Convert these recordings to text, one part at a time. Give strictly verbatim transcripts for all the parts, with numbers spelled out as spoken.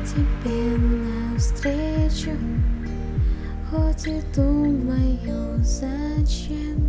тебе навстречу, хоть и думаю, зачем.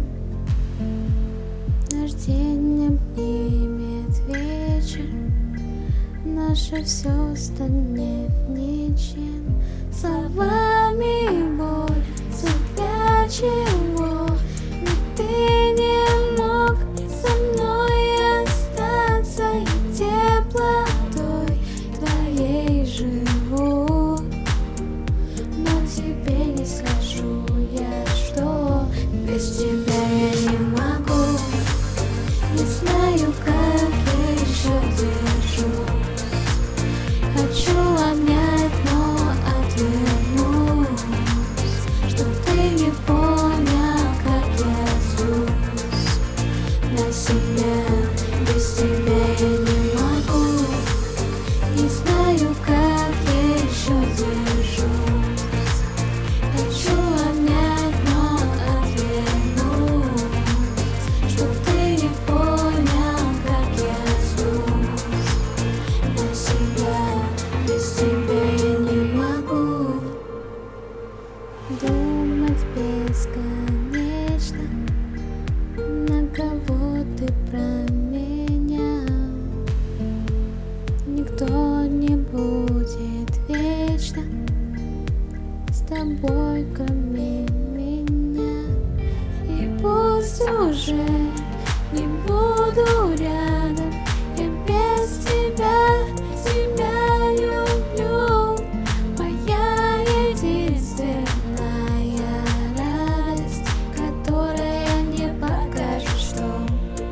Наш день обнимет вечер, наше все станет ничем. Словами боль, тебя чего, но ты не мог со мной остаться, и теплотой твоей живу. Но тебе не скажу я, что без тебя я не могу. Не знаю, как я еще держусь. Хочу обнять, но отвернусь, чтоб ты не понял, как я злюсь на себя. Без тебя я не могу. Не знаю, как я еще держусь. Хочу обнять, но отвернусь, чтоб ты не понял, как я злюсь на себя. Без тебя я не могу. Думать бесконечно, на кого ты променял. Никто не будет вечно с тобой, кроме меня. И пусть уже не буду рядом, я без тебя, тебя люблю. Моя единственная радость, которая не покажет, что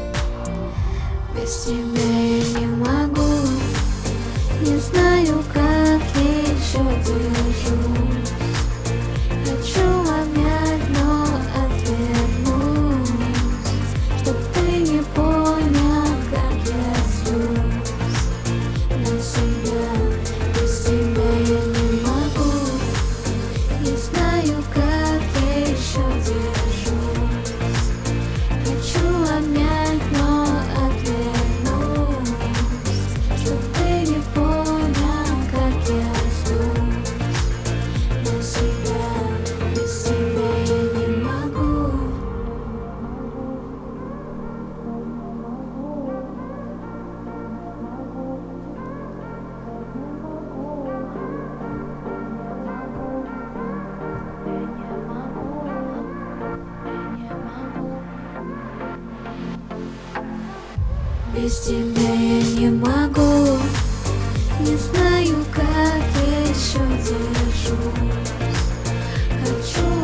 без тебя я не могу. Не знаю, как я еще держусь. Хочу обнять, но отвернусь, чтоб ты не понял, как я злюсь на себя. Без тебя я не могу. Не знаю, как я еще держусь. Хочу обнять, но отвернусь, чтоб ты не понял, как я злюсь на себя. Без тебя я не могу. Без тебя я не могу. Не знаю, как я еще держусь. Хочу